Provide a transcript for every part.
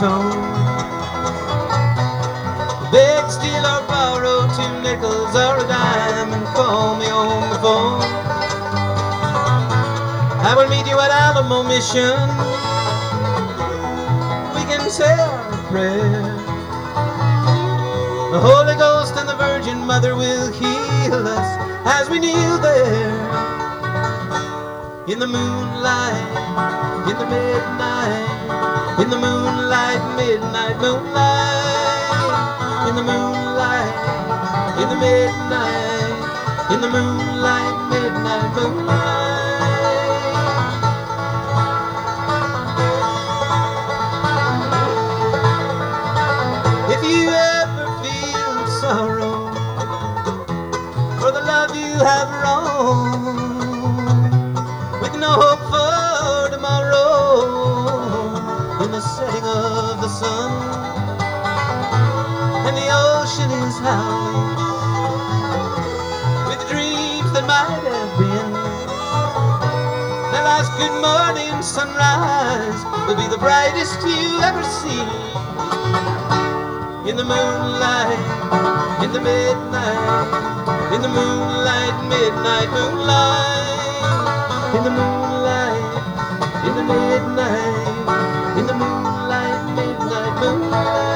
tone. Beg, steal, or borrow 2 nickels or a dime and call me on the phone. I will meet you at Alamo Mission. We can say our prayer. The Holy Ghost and the Virgin Mother will heal us as we kneel there. In the moonlight, in the midnight, in the moonlight, midnight moonlight, in the moonlight, in the midnight, in the moonlight, midnight moonlight. If you ever feel sorrow for the love you have wrong, with no hope for tomorrow, in the setting of the sun, and the ocean is howling with dreams that might have been, the last good morning sunrise will be the brightest you ever see. In the moonlight, in the midnight, in the moonlight, midnight moonlight, in the moonlight, in the midnight, in the moonlight, midnight moonlight.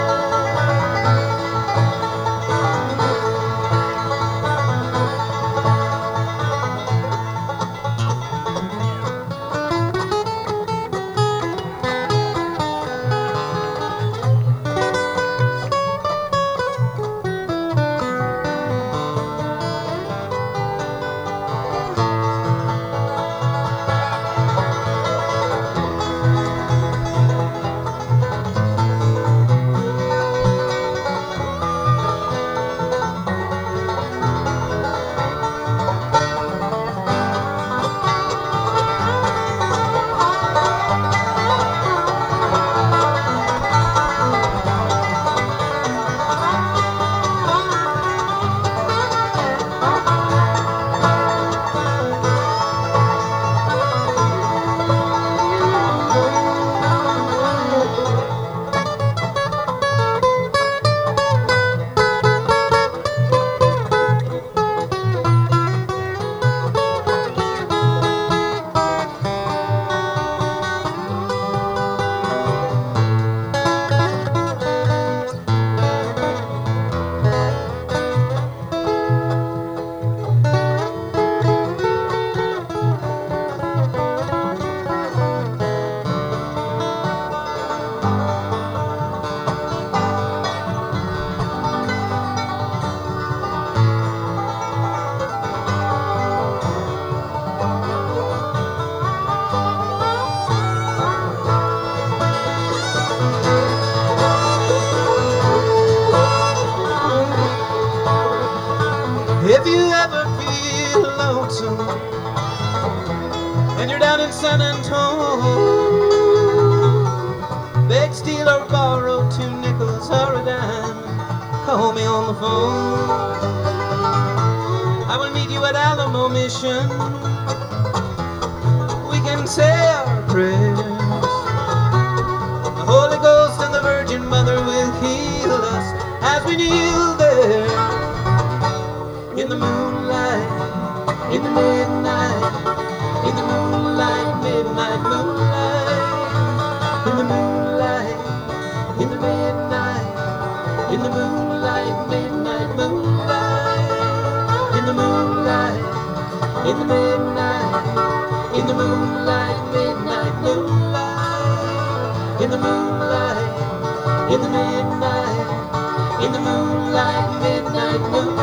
If you ever feel lonesome and you're down in San Antonio, beg, steal, or borrow 2 nickels or a dime, call me on the phone. I will meet you at Alamo Mission. We can say our prayers. The Holy Ghost and the Virgin Mother will heal us as we kneel there. In the moonlight, in the midnight, in the moonlight, midnight moonlight, in the moonlight, in the midnight, in the moonlight, midnight moonlight, in the moonlight, in the midnight, in the moonlight, midnight moonlight, in the moonlight, in the midnight, in the moonlight, midnight moonlight.